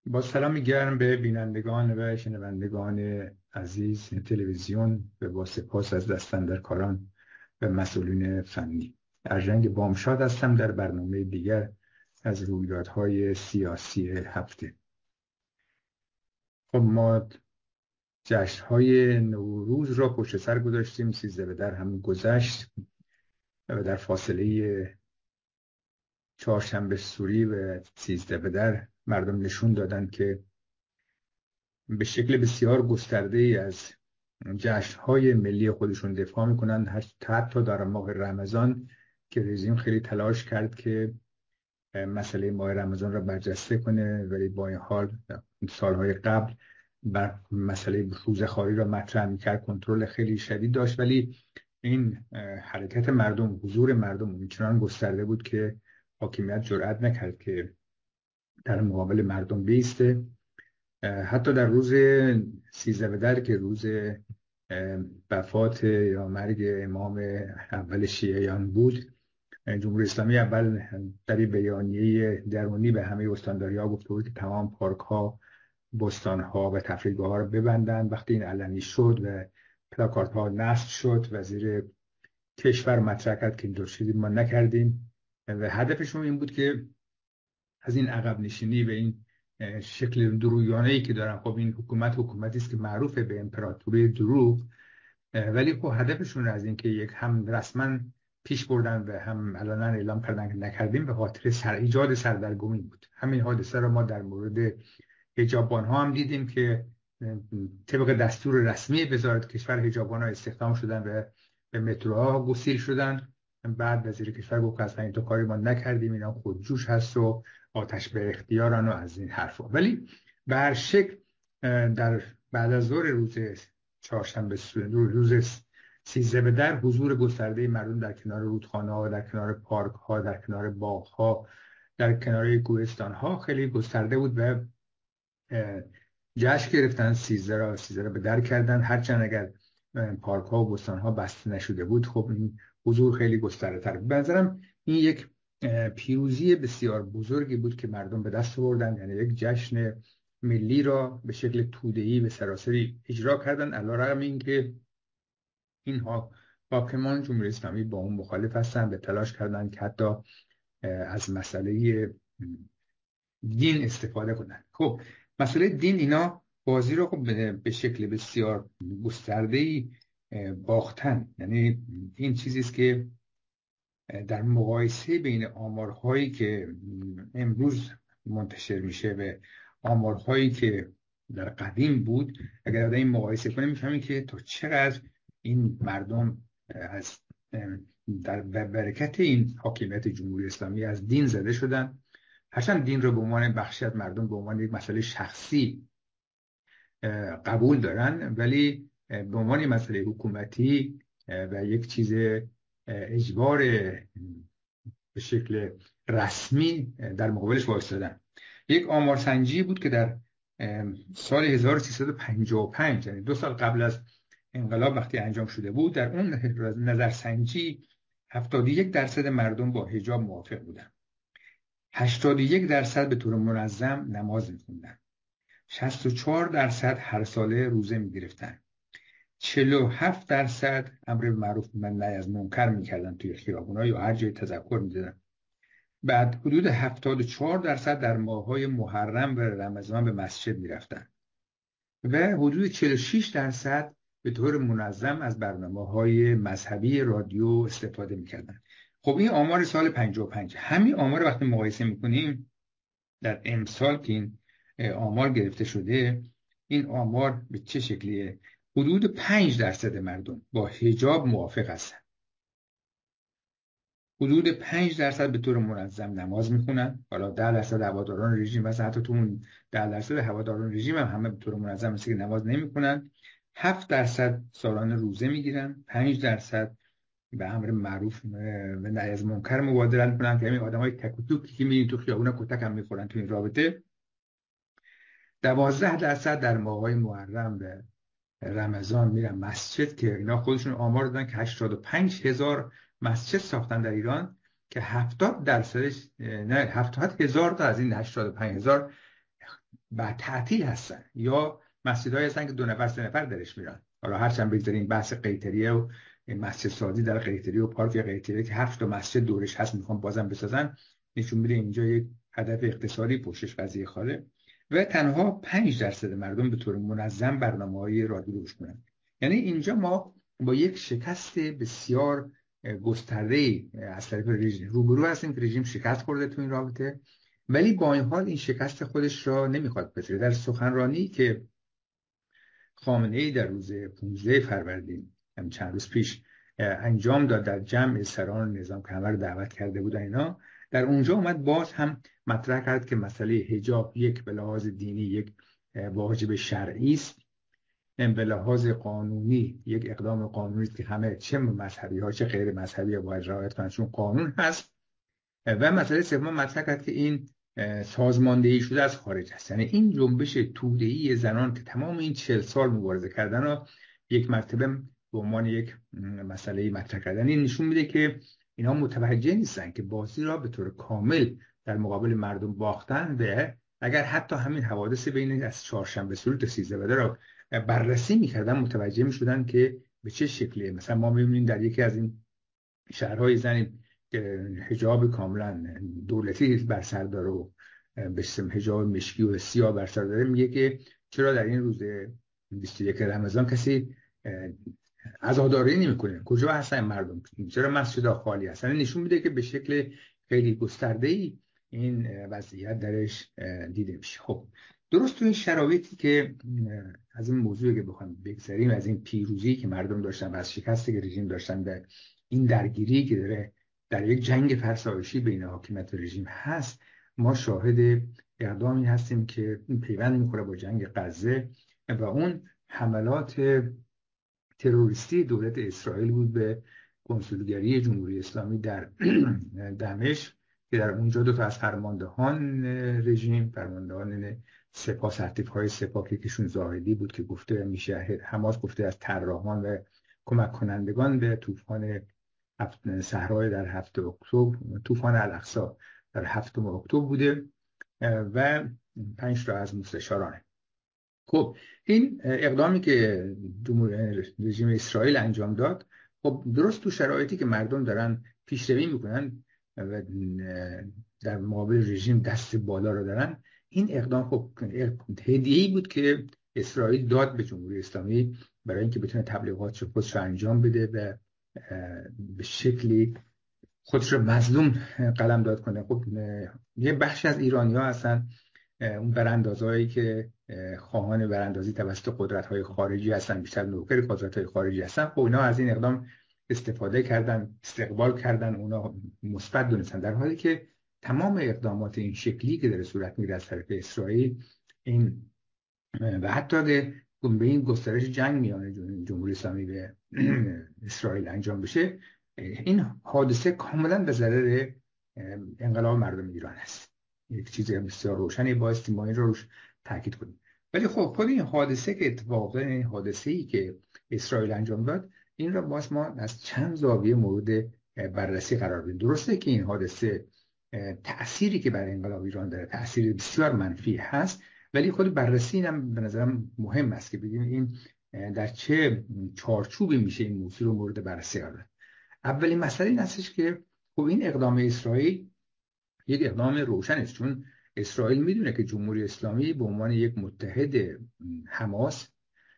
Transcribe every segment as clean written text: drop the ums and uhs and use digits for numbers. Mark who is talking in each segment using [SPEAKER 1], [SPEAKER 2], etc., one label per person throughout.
[SPEAKER 1] با سلامی گرم به بینندگان و شنوندگان عزیز تلویزیون و با سپاس از دستاندرکاران و مسئولین فنی. ارژنگ بامشاد هستم در برنامه دیگر از رویدادهای سیاسی هفته. خب ما جشنهای نوروز را پشت سر گذاشتیم، 13 به در هم گذشت و در فاصله چهارشنبه سوری و 13 به در مردم نشون دادند که به شکل بسیار گسترده ای از جشن‌های ملی خودشون دفاع میکنن. حتی در ماه رمضان که رژیم خیلی تلاش کرد که مسئله ماه رمضان را برجسته کنه، ولی با این حال سالهای قبل بر مسئله روزخواری را مطرح میکرد، کنترل خیلی شدید داشت، ولی این حرکت مردم، حضور مردم اونچنان گسترده بود که حاکمیت جرئت نکرد که در مقابل مردم بیسته. حتی در روز 13 به در که روز وفات یا مرگ امام اول شیعیان بود، جمهوری اسلامی اول در بیانیه درونی به همه استانداری‌ها گفته بود که تمام پارک‌ها، بستان‌ها و تفریحگاه‌ها رو ببندن. وقتی این علنی شد و پلاکاردها نصب شد، وزیر کشور مطرح کرد که اینطور چیزی ما نکردیم و هدفشون این بود که از این عقب نشینی و این شکل دروغانه‌ای که دارن، خب این حکومتی است که معروفه به امپراتوری دروغ، ولی خب هدفشون از این که یک هم رسما پیش بردن و هم علنا اعلام کردن که نکردیم به خاطر ایجاد سردرگمی بود. همین حادثه رو ما در مورد حجاببان‌ها هم دیدیم که طبق دستور رسمی وزارت کشور حجاببان‌ها استخدام شدن و به متروها گسیل شدن. بعد وزیر کشور گفت اصلا این تو کاری ما نکردیم، اینا خودجوش هست و آتش به اختیارن و از این حرفا. ولی به هر شکل در بعد از ظهر روز چهارشنبه روز 13 به در حضور گسترده مردم در کنار رودخانه‌ها، در کنار پارک‌ها، در کنار باغ‌ها، در کنار کوهستان‌ها خیلی گسترده بود و جشن گرفتن. 13 را به در کردن، هرچند اگر پارک‌ها و بستان‌ها بسته نشده بود، خب این حضور خیلی گسترده تر. به نظرم این یک پیروزی بسیار بزرگی بود که مردم به دست آوردن، یعنی یک جشن ملی را به شکل توده‌ای به سراسری اجرا کردن، علیرغم اینکه اینها حاکمان جمهوری اسلامی با اون مخالف هستن، به تلاش کردن که حتی از مسئله دین استفاده کنن. خب مسئله دین، اینا بازی رو خب به شکل بسیار گسترده‌ای باختن. یعنی این چیزی است که در مقایسه بین آمارهایی که امروز منتشر میشه و آمارهایی که در قدیم بود، اگر این مقایسه کنیم میفهمیم که تا چقدر این مردم از در برکت این حاکمیت جمهوری اسلامی از دین زده شدن. هرچند دین رو به عنوان بخشی از مردم به عنوان یک مسئله شخصی قبول دارن، ولی به عنوان مسئله حکومتی و یک چیز اجبار به شکل رسمی در مقابلش وایسادن. یک آمارسنجی بود که در سال 1355، یعنی 2 سال قبل از انقلاب وقتی انجام شده بود، در اون نظرسنجی 71% مردم با حجاب موافق بودن، 81% به طور منظم نماز می‌خوندن، 64% هر ساله روزه می‌گرفتن، 47% امر معروف و نهی از منکر می‌کردن توی خیابون‌ها یا هر جای تذکر می‌دادن. بعد حدود 74% در ماه‌های محرم و رمضان به مسجد می‌رفتن و حدود 46% به طور منظم از برنامه‌های مذهبی رادیو استفاده می‌کردن. خب این آمار سال 55. همین آمار وقتی مقایسه می‌کنیم در امسال که این آمار گرفته شده، این آمار به چه شکلیه؟ حدود 5% مردم با حجاب موافق هستن، حدود 5% به طور منظم نماز میخونن. حالا 10% هواداران رژیم هستن، حتی تو اون 10% هواداران رژیم هم همه به طور منظم مثل که نماز نمیخونن. 7% سالانه روزه میگیرن، 5% به امر معروف و نهی از منکر مبادرت میکنن، که همین آدمای تک و توکی که میبینید تو خیابونا کتک هم میخورن تو این رابطه. 12% در ماه‌های محرم و رمضان میرن مسجد، که اینا خودشون آمار دادن که 85,000 مسجد ساختن در ایران، که 70%، نه 70,000 تا از این 85,000 بعد تعطیل هستن یا مسجدهایی هستن که 2 نفر 3 نفر درش میرن. حالا هرچند بگذاریم بحث قیطریه و مسجد سازی در قیطریه و پارک قیطریه که 7 تا مسجد دورش هست میخوان بازم بسازن، نشون میده اینجا یک هدف اقتصادی پشتش قضیه خاله و تنها 5% مردم به طور منظم برنامه‌های رادیو رو گوش کنن. یعنی اینجا ما با یک شکست بسیار گسترده‌ای از طرف رژیم روبرو هستیم که رژیم شکست خورده تو این رابطه، ولی با این حال این شکست خودش را نمیخواد بپذیره. در سخنرانی که خامنه‌ای در روز 15 فروردین چند روز پیش انجام داد در جمع سران نظام که همه رو دعوت کرده بودن اینا، در اونجا اومد باز هم مطرح کرد که مسئله حجاب یک به لحاظ دینی یک واجب شرعی است، به لحاظ قانونی یک اقدام قانونی است که همه چه مذهبی ها چه غیر مذهبی ها باید رعایت کنند چون قانون هست. و مسئله سوم مطرح کرد که این سازماندهی شده از خارج است. یعنی این جنبش توده‌ای زنان که تمام این 40 سال مبارزه کردن رو یک مرتبه به عنوان یک مسئله مطرح کردن، این نشون میده که اینها متوجه نیستن که بازی را به طور کامل در مقابل مردم باختن و اگر حتی همین حوادث بین از چهارشنبه سوری تا 13 بدر رو بررسی میکردن متوجه میشدن که به چه شکلیه. مثلا ما میبینیم در یکی از این شهرهای زنی که حجاب کاملا دولتی بر سر داره و به اسم حجاب مشکی و سیاه بر سر داره، میگه که چرا در این روز 21 رمضان کسی عزاداری نمیکنه؟ کجا هستن مردم؟ چرا مسجدها خالی هستن؟ نشون میده که به شکل خیلی گسترده‌ای این وضعیت درش دیده میشه. خب درست تو این شرایطی که از این موضوعی که بخوایم بگذریم، از این پیروزی که مردم داشتن و از شکستی که رژیم داشتن به این درگیری که داره در یک جنگ فرسایشی بین حاکمیت و رژیم هست، ما شاهد اقدامی هستیم که پیوند میخوره با جنگ غزه و اون حملات تروریستی دولت اسرائیل بود به کنسولگری جمهوری اسلامی در دمشق که در اونجا 2 تا از فرماندهان رژیم، فرماندهان سپاه سرتیپ‌های سپاه که کشون زاهدی بود که گفته میشه حماس گفته از طراحان و کمک کنندگان به طوفان صحرای در 7 اکتبر، طوفان الاقصی در 7 اکتبر بوده و 5 تا از مستشارانه. خب این اقدامی که رژیم اسرائیل انجام داد، خب درست تو شرایطی که مردم دارن پیشروی میکنن و در مقابل رژیم دست بالا رو دارن، این اقدام خب هدیه‌ای بود که اسرائیل داد به جمهوری اسلامی برای اینکه بتونه تبلیغات خودش رو انجام بده و به شکلی خودش رو مظلوم قلمداد کنه. خب یه بخش از ایرانی‌ها هستن اون براندازهایی که خواهان براندازی توسط قدرت‌های خارجی هستن، بیشتر نوکر قدرت‌های خارجی هستن، خب اینا از این اقدام استفاده کردن، استقبال کردن، اونا مثبت دونستن، در حالی که تمام اقدامات این شکلی که داره صورت میگیره از طرف اسرائیل این و حتی به این گسترش جنگ میان جمهوری اسلامی به اسرائیل انجام بشه، این حادثه کاملا به ضرر انقلاب مردم ایران است. یک چیز بسیار روشنی بایستی ما این رو روش تاکید کنیم. ولی خب خود این حادثه که اتفاق افتاد، این حادثه‌ای که اسرائیل انجام داد، این را باز ما از چند زاویه مورد بررسی قرار بدیم. درسته که این حادثه تأثیری که بر انقلاب ایران داره تأثیر بسیار منفی هست، ولی خود بررسی هم به نظرم مهم است که بگیم این در چه چارچوبی میشه این موضوع رو مورد بررسی قرار داد. اولین مسئله این هستش که خب این اقدام اسرائیل یک اقدام روشن است، چون اسرائیل میدونه که جمهوری اسلامی به عنوان یک متحد حماس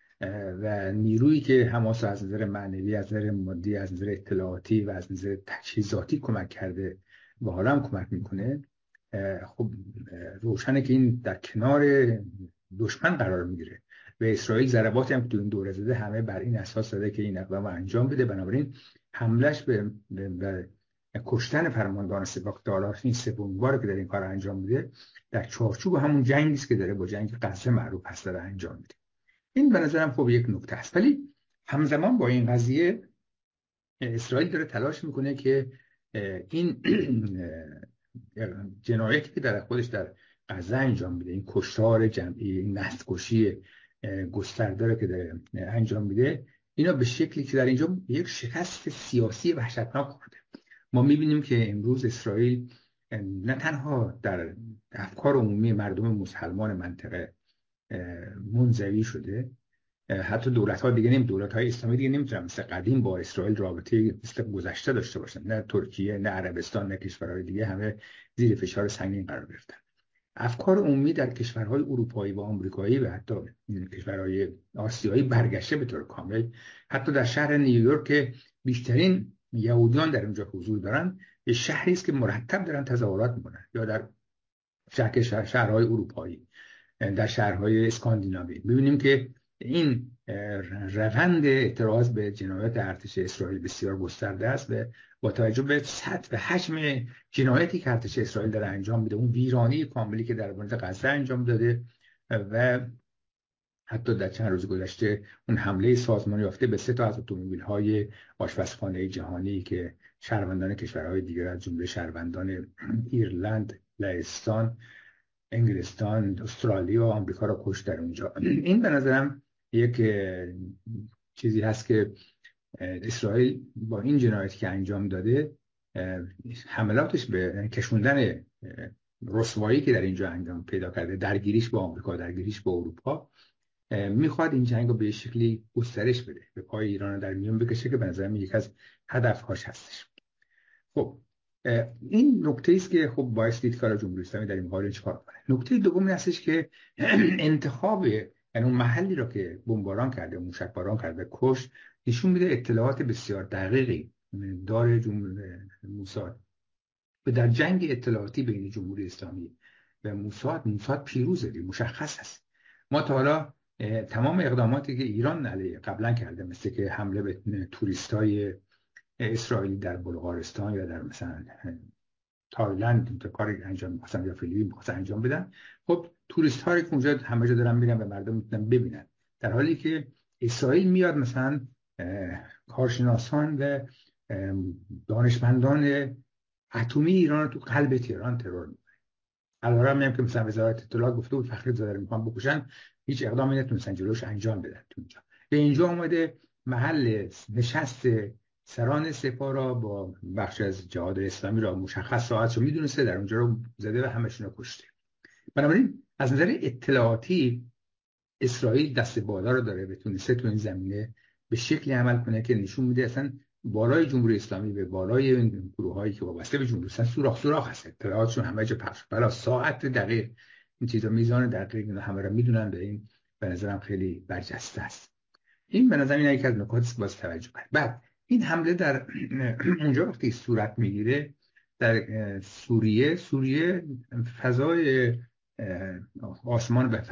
[SPEAKER 1] و نیرویی که حماس از نظر معنوی، از نظر مادی، از نظر اطلاعاتی و از نظر تجهیزاتی کمک کرده و حالا هم کمک میکنه، خب روشنه که این در کنار دشمن قرار میگیره و اسرائیل ضرباتی هم که تو این دوره زده همه بر این اساس زده که این اقدام انجام بده. بنابراین حملش به کشتن فرماندهان سپاه دارا این سومین باره که در این کار انجام میده، در چارچوب همون جنگی است که داره با جنگ غزه معروف هست داره انجام میده. این به نظرم خب یک نکته است. ولی همزمان با این قضیه اسرائیل داره تلاش میکنه که این جنایتی که در خودش در غزه انجام میده، این کشتار جمعی، این نسل‌کشی گسترده که داره انجام میده، اینا به شکلی که در اینجا یک شکست سیاسی وحشتناک خورده. ما میبینیم که امروز اسرائیل نه تنها در افکار عمومی مردم مسلمان منطقه منزوی شده، حتی دولت‌ها دیگه دولت‌های اسلامی دیگه نمیتونن مثل قدیم با اسرائیل رابطه مثل گذشته داشته باشن. نه ترکیه، نه عربستان، نه کشورهای دیگه همه زیر فشار سنگین قرار گرفتن. افکار عمومی در کشورهای اروپایی و آمریکایی و حتی کشورهای آسیایی برگشته به طور کامل. حتی در شهر نیویورک که بیشترین یهودیان در اونجا حضور دارن، یه شهری است که مرتب دارن تظاهرات میکنن، یا در شهرهای اروپایی، در شهرهای اسکاندیناوی می‌بینیم که این روند اعتراض به جنایات ارتش اسرائیل بسیار گسترده است و با توجه به سطح و حجم جنایاتی که ارتش اسرائیل داره انجام میده، اون ویرانی کاملی که در بند غزه انجام داده و حتی در چند روز گذشته اون حمله سازمان یافته به 3 تا از اتومبیل‌های آشپزخانه جهانی که شهروندان کشورهای دیگر از جمله شهروندان ایرلند، لهستان، انگلستان، استرالیا و آمریکا را کشت در اونجا. این به نظرم یک چیزی هست که اسرائیل با این جنایتی که انجام داده، حملاتش به کشوندن رسوایی که در اینجا انجام پیدا کرده، درگیریش با آمریکا، درگیریش با اروپا، میخواد این جنگ رو به شکلی گسترش بده، به پای ایران در میون بکشه که به نظرم یک از هدفهاش هستش. خب این نکته است که خب باعث دید کار جمهوری اسلامی در این مقابل چیکار کنه. نکته دوم این هستش که انتخاب، یعنی اون محلی را که بمباران کرده، موشکباران کرده، کش، نشون میده اطلاعات بسیار دقیقی داره موساد و در جنگ اطلاعاتی بین جمهوری اسلامی و موساد پیروزه، مشخص است. ما تا حالا تمام اقداماتی که ایران علیه قبلا کرده، مثل که حمله به توریستای اسرائیلی در بلغارستان یا در مثلا تایلند، کاری انجام مثلا یا فیلیپین انجام بدن، خب توریست هایی که اونجا همه جا دارن میرن و مردم میتونن ببینن، در حالی که اسرائیل میاد مثلا کارشناسان و دانشمندان اتمی ایران رو تو قلب تهران ترور میکنه. الان میگم که مثلا وزارت اطلاعات گفته بود فخری زاده رو میخوان بکشن، هیچ اقدامی نتونستن جلوش انجام بدن. تو اینجا به اینجا اومده محل نشست سران سپاه را با بخش از جهاد اسلامی را مشخص ساعتش رو میدونسته، در اونجا رو زده و همشون رو کشته. بنابراین از نظر اطلاعاتی اسرائیل دست بالا رو داره، بتونسته تو این زمینه به شکلی عمل کنه که نشون میده اصلا بالای جمهوری اسلامی به بالای این گروهایی که وابسته به جمهوری اسلامی سوراخ هست، اطلاعاتشون همه جا پخش برای ساعت دقیق، این چیزا میزان دقیق اینا همه رو میدونن. به این به نظرم خیلی برجسته است. این به نظر من یکی از نکاتی است که باید توجه کنید. بعد این حمله در اونجا وقتی صورت میگیره در سوریه فضای آسمان به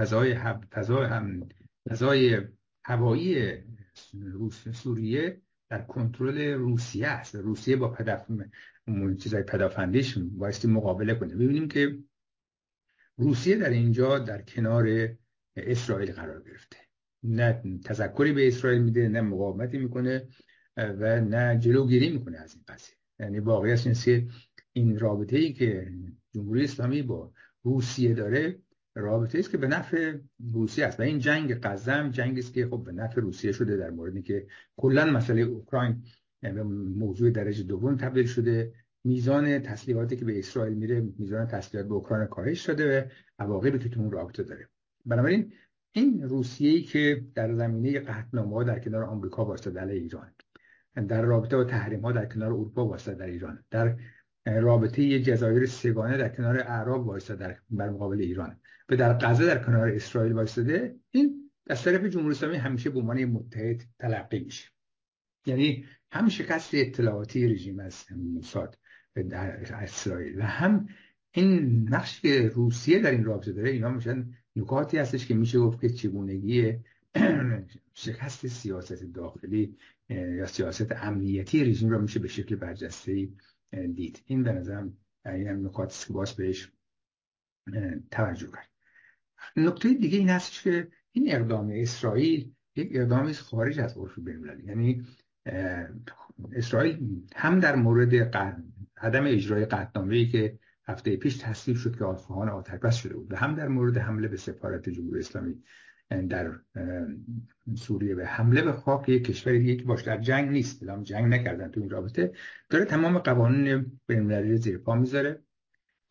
[SPEAKER 1] فضای هوایی سوریه در کنترل روسیه است. روسیه با چیزای پدافندیش بایستی مقابله کنه. ببینیم که روسیه در اینجا در کنار اسرائیل قرار گرفته، نه تذکری به اسرائیل میده، نه مقاومتی میکنه و نه جلوگیری میکنه از این قضیه. یعنی واقعیت اینه که این رابطه ای که جمهوری اسلامی با روسیه داره، رابطه است که به نفع روسیه است و این جنگ غزه هم جنگی است که خب به نفع روسیه شده، در موردی که کلا مسئله اوکراین به موضوع درجه دوم تبدیل شده. میزان تسلیحاتی که به اسرائیل میره، میزان تسلیحات به اوکراین کاهش شده و عواقبی که تو اون رابطه داره. بنابراین این روسیه‌ای که در زمینه قطعنامه‌ها در کنار آمریکا واسطه علیه ایران، در رابطه با تحریم‌ها در کنار اروپا واسطه در ایران، در رابطه جزایر سگانه در کنار اعراب واسطه در مقابل ایران و در غزه در کنار اسرائیل واسطه، این از طرف جمهوری اسلامی همیشه به عنوان متحد تلقی میشه. یعنی هم شکست اطلاعاتی رژیم از موساد در اسرائیل و هم این نقش که روسیه در این رابطه داره، اینا میشن نکاتی هستش که میشه گفت که چگونگی شکست سیاست داخلی یا سیاست امنیتی رژیم رو میشه به شکل برجسته‌ای دید. این به نظرم این نکاتی است که باز بهش توجه کرد. نکته دیگه این هستش که این اقدام اسرائیل یک اقدامی خارج از عرف بین‌المللی، یعنی اسرائیل هم در مورد عدم اجرای قطعنامه‌ای که هفته پیش تصویب شد که خواهان آتش‌بس شده بود و هم در مورد حمله به سفارت جمهوری اسلامی در سوریه و حمله به خاک یک کشور دیگه که باش در جنگ نیست، اعلام جنگ نکردن تو این رابطه، داره تمام قوانین بین‌المللی زیر پا میذاره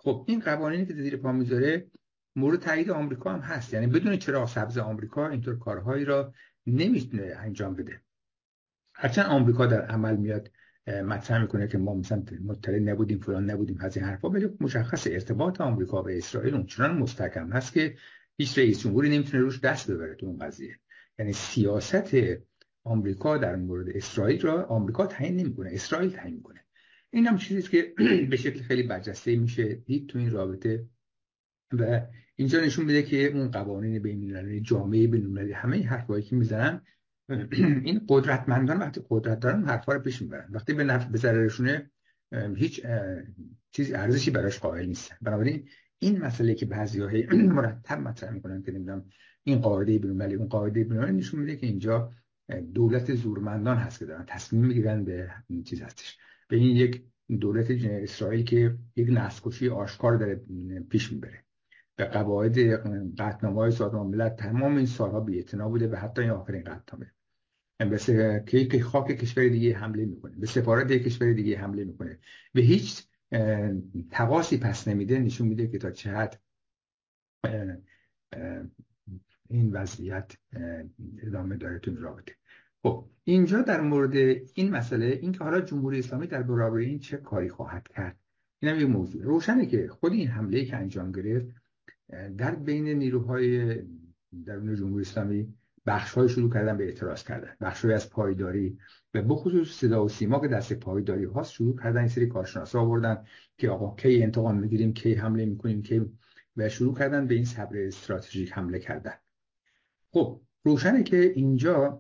[SPEAKER 1] خب این قوانینی که زیر پا میذاره مورد تایید آمریکا هم هست، یعنی بدون چراغ سبز آمریکا اینطور کارهایی را نمیتونه انجام بده. هرچند آمریکا در عمل میاد مطرح میکنه که ما مثلا مطلع نبودیم، فلان نبودیم، از این حرفا، ولی مشخص ارتباط آمریکا و اسرائیل اونچنان مستحکم هست که هیچ رئیس جمهوری نمیتونه روش دست ببره تو اون قضیه. یعنی سیاست آمریکا در مورد اسرائیل را آمریکا تعیین نمیکنه، اسرائیل تعیین میکنه. این هم چیزیه که به شکل خیلی برجسته میشه دید تو این رابطه و اینجا نشون میده که اون قوانین بین‌المللی، جامعه بین‌المللی، همه این حرفایی که میزنن این قدرتمندان وقتی قدرت دارن حرفا رو پیش میبرن، وقتی به نفع به ضررشونه هیچ چیزی ارزشی براش قائل نیستن. بنابراین این مسئله که بعضی‌ها مرتب مطرح میکنن که نمیدونم این قاعده بین‌المللی اون قاعده بین‌المللی، نشون میده که اینجا دولت زورمندان هست که دارن تصمیم میگیرن به این چیز هستش، به این یک دولت اسرائیل که یک نسل‌کشی آشکار داره پیش میبره. به قواعد قطعنامه‌های سازمان ملل تمام این سالها بی‌اعتنا بوده و حتی این آخرین قطعنامه مثل که خاک کشور دیگه حمله میکنه، به سفارت یک کشور دیگه حمله میکنه، به هیچ تقاصی پس نمیده، نشون میده که تا چه حد این وضعیت ادامه داره تو این رابطه. خب اینجا در مورد این مسئله، این که حالا جمهوری اسلامی در برابر این چه کاری خواهد کرد، این هم یک موضوع روشنه که خود این حمله که انجام گرفت در بین نیروهای درون جمهوری اسلامی بخش‌های شروع کردن به اعتراض کردن، بخش‌های از پایداری و بخصوص صدا و سیما که دست پایداری هاست شروع کردن این سری کارشناسا آوردن که آقا کی انتقام میگیریم، کی حمله میکنیم، کی، و شروع کردن به این صبر استراتژیک حمله کردن. خب روشنه که اینجا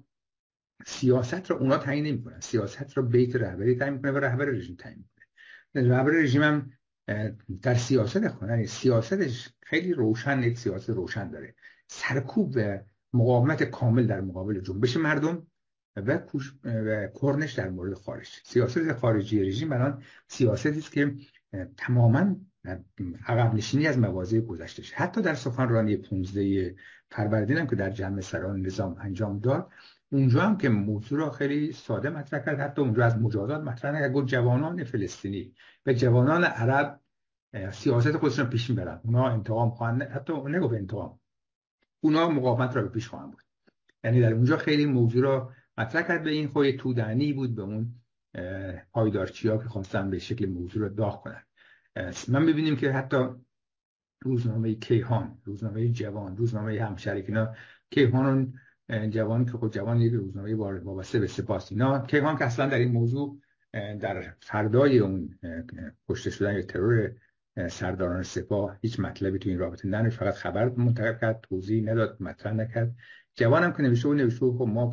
[SPEAKER 1] سیاست رو اونا تعیین نمی‌کنن، سیاست رو بیت رهبری تعیین می‌کنه و رهبر رژیم تعیین می‌کنه. رهبر رژیم هم در سیاست خودش سیاستش خیلی روشن، یک سیاست روشن داره، سرکوب و مقاومت کامل در مقابل جنبش مردم و کرنش در مورد خارج. سیاست خارجی رژیم الان سیاستی است که تماما عقب نشینی از مواضع گذشته، حتی در سخنرانی 15 فروردین هم که در جمع سران نظام انجام داد، اونجا هم که موضوع را خیلی ساده مطرح کرد، حتی اونجا از مجازات مطرح نکرد، گفت جوانان فلسطینی و جوانان عرب سیاست خودشون پیش میبرن، اونا انتقام خواهند، حتی نگفت انتقام، اونا مقاومت را به پیش خواهند بود. یعنی در اونجا خیلی موضوع را مطرح کرد، به این خوی تودنی بود به اون پایدارچی‌ها که خواستن به شکل موضوع را داغ کنن. من می‌بینیم که حتی روزنامه کیهان، روزنامه جوان، روزنامه همشهری، اینا کیهان جوان که خود جوان یک روزنامه وابسته به سپاس، اینا کیهان که اصلا در این موضوع در فردای اون کشته شدن یا ترور سرداران سپاه هیچ مطلبی تو این رابطه نداشت، فقط خبر منتقل کرد، توضیح نداد، مطرح نکرد. جوانم که نوشته خب ما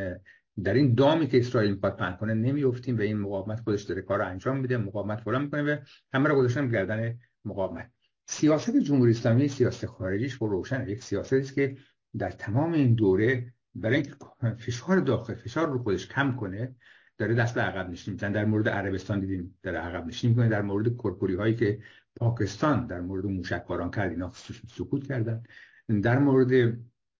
[SPEAKER 1] در این دامی که اسرائیل میخواد پهن کنه نمیافتیم و این مقاومت خودش داره کار رو انجام میده، مقاومت فلان میکنه و همه رو گذاشتن گردن مقاومت. سیاست جمهوری اسلامی، سیاست خارجیش خب روشنه، یک سیاستی است که در تمام این دوره برای اینکه فشار داخل، فشار رو خودش کم کنه، داره دست به عقب نشینی میزنه. در مورد عربستان دیدیم داره عقب نشینی میکنه، در مورد کرکوری هایی که پاکستان در مورد موشکباران کرد اینا سکوت کردن، در مورد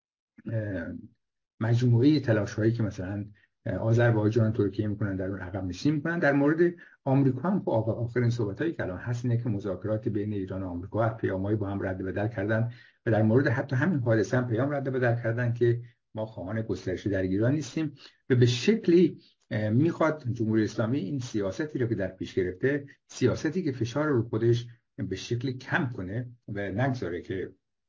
[SPEAKER 1] مجموعه تلاش هایی که مثلا آذربایجان، ترکیه میکنن در اون عقب نشینی میکنن. در مورد آمریکا هم آخرین صحبت هایی که الان هست اینه که مذاکرات بین ایران و آمریکا پیامایی با هم رد و بدل کردن و در مورد حتی همین حادثه هم پیام رد و بدل کردن که ما خواهان گسترش در ایران نیستیم و به شکلی میخواد جمهوری اسلامی این سیاستی رو که در پیش گرفته، سیاستی که فشار رو خودش به شکلی کم کنه و نگذاره که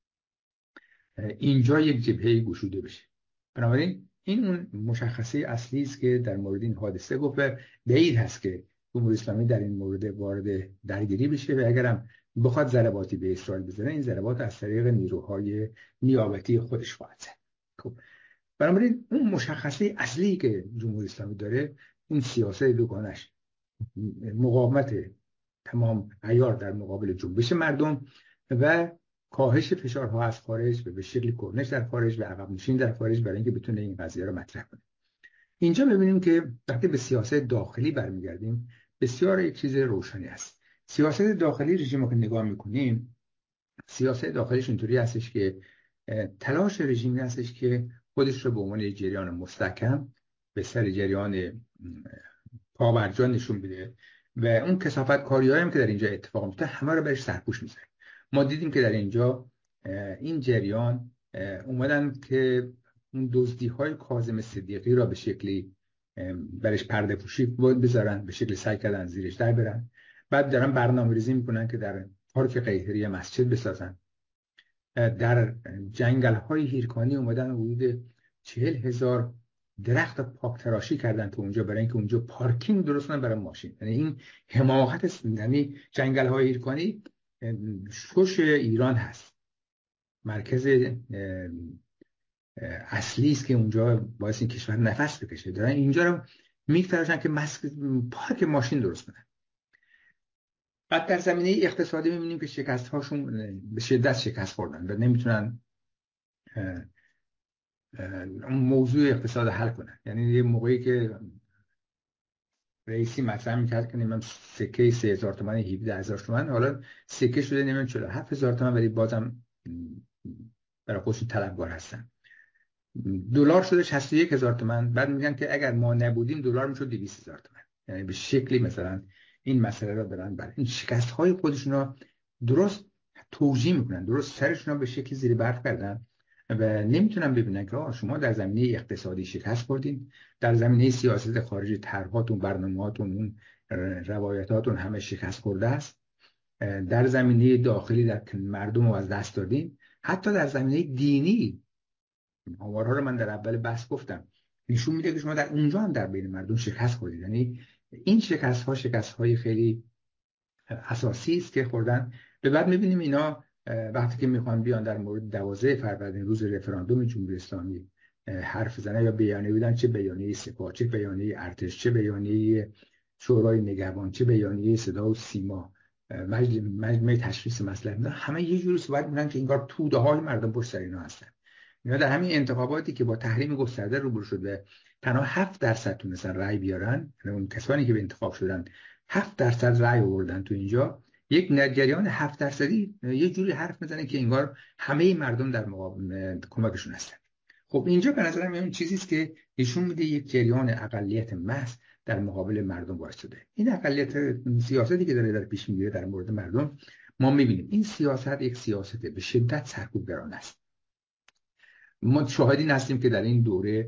[SPEAKER 1] اینجا یک جبهه گشوده بشه. بنابراین این اون مشخصه اصلی است که در مورد این حادثه گفت و بعید هست که جمهوری اسلامی در این مورد وارد درگیری بشه و اگرم بخواد ضرباتی به اسرائیل بزنه، این ضربات از طریق نیروهای نیابتی خودش خواهد زد. خب بنابراین اون مشخصه اصلی که جمهوری اسلامی داره، این سیاست دوگانش، مقاومت تمام عیار در مقابل جنبش مردم و کاهش فشارها از خارج به شکل کرنش در خارج و عقب نشینی در خارج برای اینکه بتونه این قضیه رو مطرح کنه. اینجا ببینیم که وقتی به سیاست داخلی برمیگردیم، بسیار یک چیز روشنی است. سیاست داخلی رژیم رو که نگاه میکنیم، سیاست داخلیش اینطوری هستش که تلاش رژیمی هستش که خودش رو به عنوان یک جریان مستحکم به سر جریان پابرجا نشون بده و اون کثافت کاری‌هایی هم که در اینجا اتفاق میفته همه رو برش سرپوش میذاره. ما دیدیم که در اینجا این جریان اومدن که اون دزدی‌های کاظم صدیقی را به شکلی برش پرده پوشی بذارن، به شکلی سعی کردن زیرش در برن. بعد دارن برنامه‌ریزی میکنن که در پارک قیهری مسجد بسازن. در جنگل‌های هیرکانی اومدن حدود 40,000 درخت پاک تراشی کردن تو اونجا برای اینکه اونجا پارکینگ درست کنن برای ماشین. یعنی این حماقت، یعنی جنگل‌های هیرکانی شش ایران هست، مرکز اصلی است که اونجا باعث این کشور نفس بکشه. دارن اینجا رو می‌تراشن که پارک ماشین درست کنن. بعد در زمینه اقتصادی می‌بینیم که شکست‌هاشون به شدت شکست خوردن و نمیتونن اون موضوع اقتصاد حل کنن. یعنی یه موقعی که رئیسی مطرح میکرد که نمیدونم سکه 3000 تومان 17000 تومان، حالا سکه شده نمیدونم 47000 تومان، ولی بازم برای خودشون طلبکار هستن. دلار شده 61000 تومان، بعد میگن که اگر ما نبودیم دلار میشد 200000 تومان. یعنی به شکلی مثلا این مسئله رو دارن برای این شکست های خودشون رو درست توجیه میکنن، درست سرشون رو به شکلی زیر برف کردن و نمیتونن ببینن که شما در زمینه اقتصادی شکست خوردین، در زمینه سیاست خارجی طرحاتون، برنامه‌هاتون، اون روایتاتون همه شکست خورده است، در زمینه داخلی در مردم رو از دست دادین، حتی در زمینه دینی آمارها رو من در اول بحث گفتم نشون میده که شما در اونجا هم در بین مردم شکست خوردید. یعنی این شکست های خیلی اساسی است که خوردن. به بعد میبینیم اینا وقتی که میخوان بیان در مورد 12 فروردین روز رفراندوم جمهوری اسلامی حرف زنه یا بیانیه بدن، چه بیانیه سپاه، چه بیانیه ارتش، چه بیانیه شورای نگهبان، چه بیانیه صدا و سیما، مجمع تشخیص مسئله، همه یه جوری صحبت میکنن که انگار توده های مردم پشت سر اینا هستن. اینا در همین انتخاباتی که با تحریم گسترده روبرو شده تنها 7% تونستن رأی بیارن، یعنی اون کسانی که به انتخاب شدن 7% رأی آوردن تو اینجا، یک جریان 7%ی یه جوری حرف میزنه که انگار همه مردم در مقابل کمکشون هستن. خب اینجا به نظرم این چیزی است که نشون میده یک جریان اقلیت محض در مقابل مردم وایساده. این اقلیت سیاستی که داره پیش میگیره در مورد مردم، ما میبینیم این سیاست یک سیاست به شدت سرکوبگرانه است. ما شاهدین هستیم که در این دوره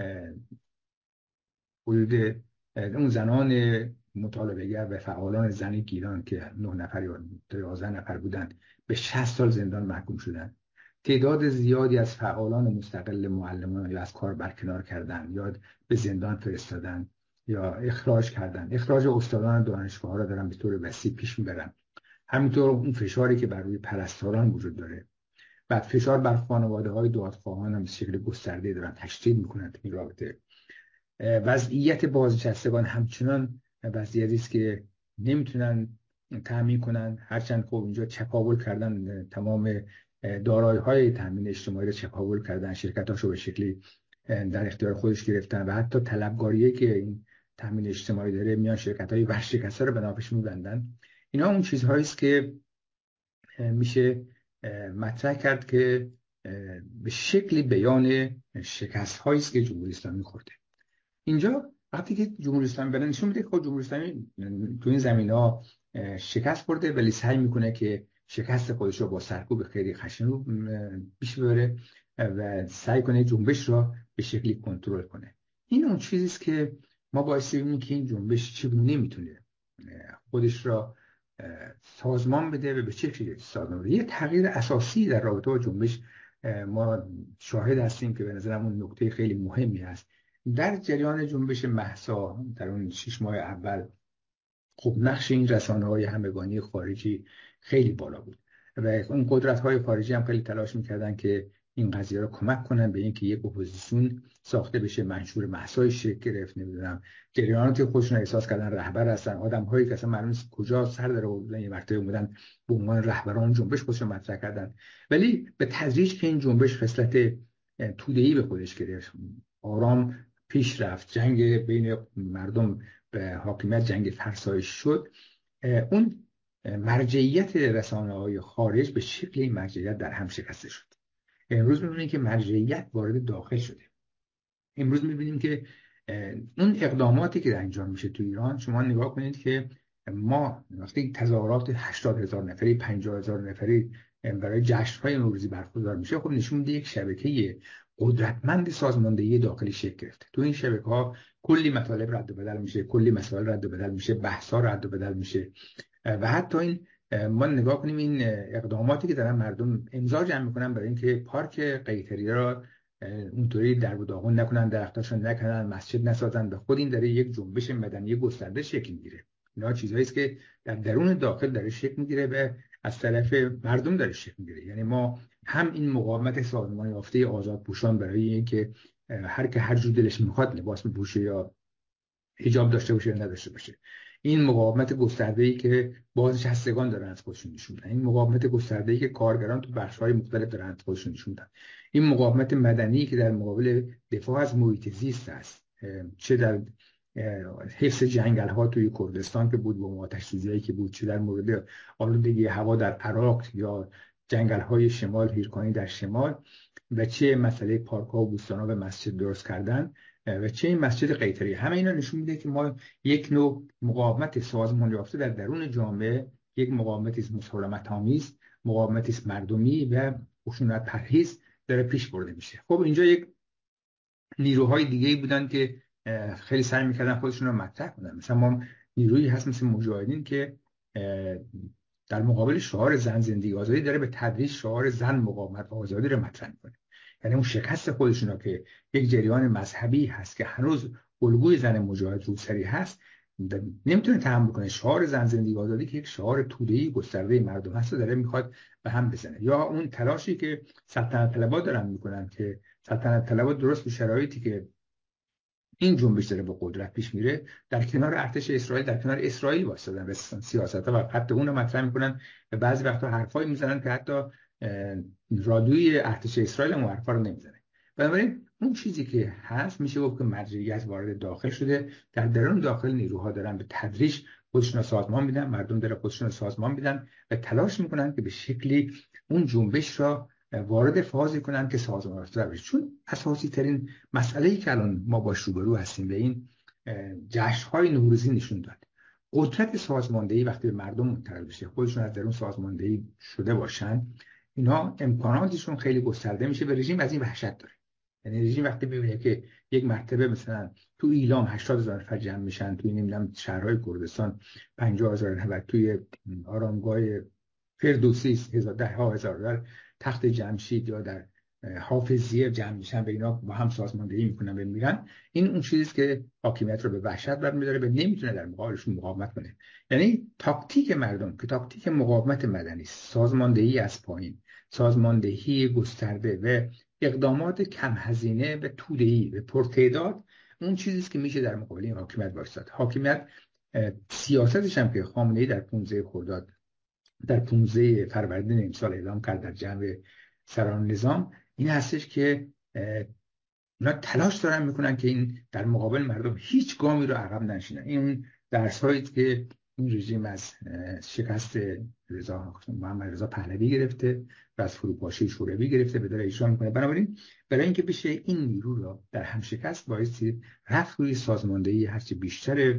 [SPEAKER 1] حدود اون زنان مطالبه‌گر و فعالان زن گیلان که 9 نفر یا 11 نفر بودند به 60 سال زندان محکوم شدند. تعداد زیادی از فعالان مستقل معلمان یا از کار برکنار کردن یا به زندان فرستادن یا اخراج کردن. اخراج استادان دانشگاه‌ها را دارن به طور وسیع پیش میبرن. همینطور اون فشاری که بر روی پرستاران وجود داره، بعد فشار بر خانواده‌های دادخواهان هم به شکل گسترده دارن تشدید میکنن این رابطه. وضعیت بازنشستگان همچنان وضعیتی است که نمیتونن تامین کنن، هرچند خب اینجا چپاول کردن، تمام دارایی‌های تامین اجتماعی رو چپاول کردن، شرکتاشو به شکلی در اختیار خودش گرفتن و حتی طلبکاریه که این تامین اجتماعی داره میان شرکت‌های ورشکسته رو به نافش میبندن. اینا اون چیزهایی است که میشه مطرح کرد که به شکلی بیان شکست هایی است که جمهوری اسلامی خورده. اینجا وقتی که جمهوری اسلامی برای نشون میده خود جمهوری اسلامی تو این زمینه‌ها شکست خورده، ولی سعی میکنه که شکست خودش رو با سرکوب خیلی خشن رو پیش ببره و سعی کنه جنبش را به شکلی کنترل کنه. این اون چیزی است که ما باعث ببینیم که این جنبش چگونه میتونه خودش را سازمان بده و به چه شکلی سازمان بده. یه تغییر اساسی در رابطه با جنبش ما شاهد هستیم که به نظرم اون نکته خیلی مهمی است. در جریان جنبش مهسا در اون 6 ماه اول خب نقش این رسانه‌های همگانی خارجی خیلی بالا بود و اون قدرت‌های خارجی هم خیلی تلاش می‌کردن که این قضیه رو کمک کنن به اینکه یک اپوزیسیون ساخته بشه، منشور مهسای شکل گرفت، نمیدونم جریاناتی خودشون احساس کردن رهبر هستن، آدم‌هایی که اصلا معلوم نیست کجا سر داره بودن، یه مرتبه اومدن به عنوان رهبران جنبش خودشون مطرح کردن. ولی به تدریج که این جنبش خصلت توده‌ای به خودش گرفت، آرام پیش رفت، جنگ بین مردم به حاکمیت جنگ فرسایش شد، اون مرجعیت رسانه‌های خارج به شکل این مرجعیت در هم شکسته شد. امروز می‌بینیم که مرجعیت وارد داخل شده. امروز می‌بینیم که اون اقداماتی که انجام میشه تو ایران، شما نگاه کنید که ما وقتی تظاهرات 80,000 نفری 50,000 نفری برای جشن‌های نوروزی برگزار میشه، خب نشون میده یک شبکه قدرتمند سازماندهی داخلی شکل گرفته. تو این شبکه‌ها کلی مطالب رد و بدل میشه، کلی مسائل رد و بدل میشه، بحث‌ها رد و بدل میشه. و حتی این ما نگاه کنیم این اقداماتی که دارن مردم امضا جمع میکنن برای اینکه پارک قیطری را اونطوری در و داغون نکنن، درختاشون نکنن، مسجد نسازن، به خود این داره یک جنبش مدنی گسترده شکل میگیره. اینا چیزایی است که در درون داخل داره شکل میگیره و از طرف مردم داره شکل میگیره. یعنی ما هم این مقاومت سازمان یافته آزادپوشان برای اینکه هر که هر جور دلش میخواد لباس بپوشه یا حجاب داشته باشه یا نداشته باشه، این مقاومت گسترده‌ای که بازنشستگان دارن از خودشون نشون میدن، این مقاومت گسترده‌ای که کارگران تو بخش‌های مختلف دارن از خودشون نشون میدن، این مقاومت مدنی که در مقابل دفاع از محیط زیست است، چه در حفظ جنگل‌ها توی کردستان که بود با آتش‌سوزی‌هایی که بود، چه در مورد آلودگی هوا در عراق یا جنگل‌های شمال هیرکانی در شمال، و چه مسئله پارک‌ها و بوستان‌ها و مسجد درست کردن، و چه این مسجد قیطری. همه اینا نشون میده که ما یک نوع مقاومت سازمان یافته در درون جامعه، یک مقاومتی است مسالمت‌آمیز، مقاومتی است مردمی و خشونت پرهیز داره پیش برده میشه. خب اینجا یک نیروهای دیگه بودن که خیلی سعی میکردن خودشون رو مطرح کنن. مثلا ما نیرویی هست مثل مجاهدین که در مقابل شعار زن زندگی آزادی داره به تدریج شعار زن مقاومت و آزادی رو مطرح میکنه. یعنی اون شکست خودشون رو که یک جریان مذهبی هست که هنوز الگوی زن مجاهد روسری هست نمیتونه تحمل کنه، شعار زن زندگی آزادی که یک شعار توده‌ای گسترده مردم هست داره میخواد به هم بزنه. یا اون تلاشی که سلطنت طلبها دارن میکنن که سلطنت طلبها درست به شرایطی که این جنبش داره به قدرت پیش میره در کنار ارتش اسرائیل، در کنار اسرائیل واسطن، سیاست‌ها و خط اون رو مطرح میکنن و بعضی وقتا حرفایی میزنن که حتی رادیوی ارتش اسرائیل هم حرفا رو نمیزنه. بنابراین اون چیزی که هست میشه گفت که مرجعیت وارد داخل شده، در درون داخل نیروها دارن به تدریج خودشون رو سازمان میدن، مردم داره خودشون رو سازمان میدن و تلاش میکنن که به شکلی اون جنبش را وارد فازی کنن که سازمان بشه. چون اساسی ترین مسئله‌ای که الان ما باش روبرو هستیم به این جشن‌های نوروزی نشون داد. قدرت سازماندهی وقتی به مردم منتقل بشه، خودشون از درون سازماندهی شده باشن، اینا امکاناتشون خیلی گسترده میشه و رژیم از این وحشت داره. یعنی رژیم وقتی ببینه که یک مرتبه مثلا تو ایلام 80,000 نفر جمع میشن، توی نمیدونم شهرهای کردستان 50,000 نفر، توی آرامگاه فردوسی 10,000 در تخت جمشید یا در حافظیه جمع میشن و اینا با هم سازماندهی میکنن و میرن، این اون چیزی که حاکمیت رو به وحشت برمی‌داره و نمیتونه در مقابلشون مقاومت کنه. یعنی تاکتیک مردم که تاکتیک مقاومت مدنی است، سازماندهی از پایین، سازماندهی گسترده و اقدامات کم هزینه و توده‌ای و پرتعداد، اون چیزی است که میشه در مقابل این حاکمیت وایساد. حاکمیت سیاستش هم که خامنه‌ای در 15 خرداد در 15 فروردین امسال اعلام کرد در جمع سران نظام، این هستش که اونا تلاش دارن میکنن که این در مقابل مردم هیچ گامی رو عقب ننشینن. این درس هایی که این رژیم از شکست محمد رضا پهلوی گرفته و از فروپاشی شوروی گرفته به داره اجرا میکنه. بنابراین برای اینکه بشه این نیرو رو در هم شکست، بایستی رفت روی سازماندهی هرچی بیشتر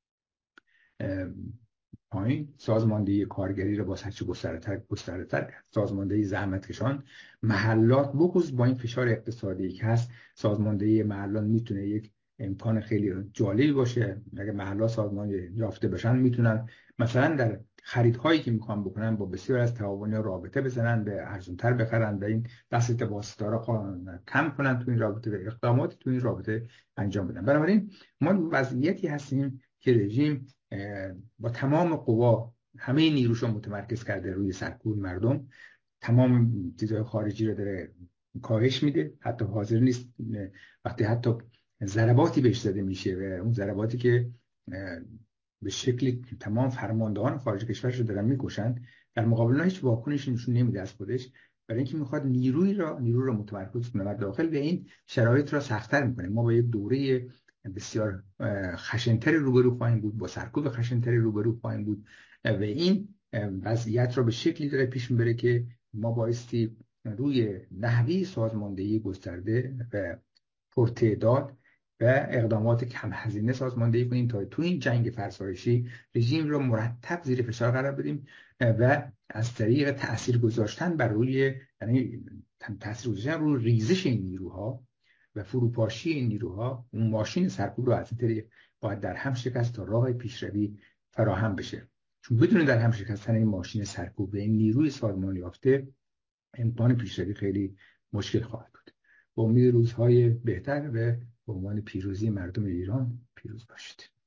[SPEAKER 1] پایین، سازماندهی کارگری رو با هرچی گسترده‌تر، سازماندهی زحمتکشان، محلات بخصوص با این فشار اقتصادی که هست، سازماندهی محلات میتونه یک امکان خیلی جالبی باشه. اگه محلات سازمان یافته باشن میتونن مثلا در خریدهایی که میخوان بکنن با بسیار از تعاونی رابطه بزنن، به ارزانتر بخرن و این دست واسطه‌ها کم کنن تو این رابطه و اقدامات تو این رابطه انجام بدن. بنابراین ما وضعیتی هستیم که رژیم با تمام قوا همه نیروش رو متمرکز کرده روی سرکوب مردم، تمام چیزهای خارجی رو داره کاهش میده، حتی حاضر نیست وقتی حتی ضرباتی بهش زده میشه و اون ضرباتی که به شکلی تمام فرماندهان خارج کشورش رو دارن میکشن، در مقابل هیچ واکنشی نشون نمیده از خودش، برای اینکه میخواد نیرو رو متمرکز کنه در داخل و این شرایط را سخت‌تر میکنه. ما با یک دوره بسیار خشنتری روبرو خواهیم بود، با سرکوب خشنتری روبرو خواهیم بود و این وضعیت را به شکلی داره پیش میبره که ما بایستی روی نحوی سازماندهی گسترده و پرتعداد و اقدامات کم هزینه سازماندهی کنیم تا تو این جنگ فرسایشی رژیم رو مرتب زیر فشار قرار بدیم و از طریق تأثیر گذاشتن بر روی، یعنی تأثیر گذاشتن روی ریزش این نیروها و فروپاشی این نیروها، اون ماشین سرکوب رو از این طریق باید در هم شکست تا راه پیشروی فراهم بشه. چون بدون در هم شکستن این ماشین سرکوب و این نیروی سازمان یافته، امکان پیشروی خیلی مشکل خواهد بود. با امید روزهای بهتر و به عنوان پیروزی مردم ایران، پیروز باشید.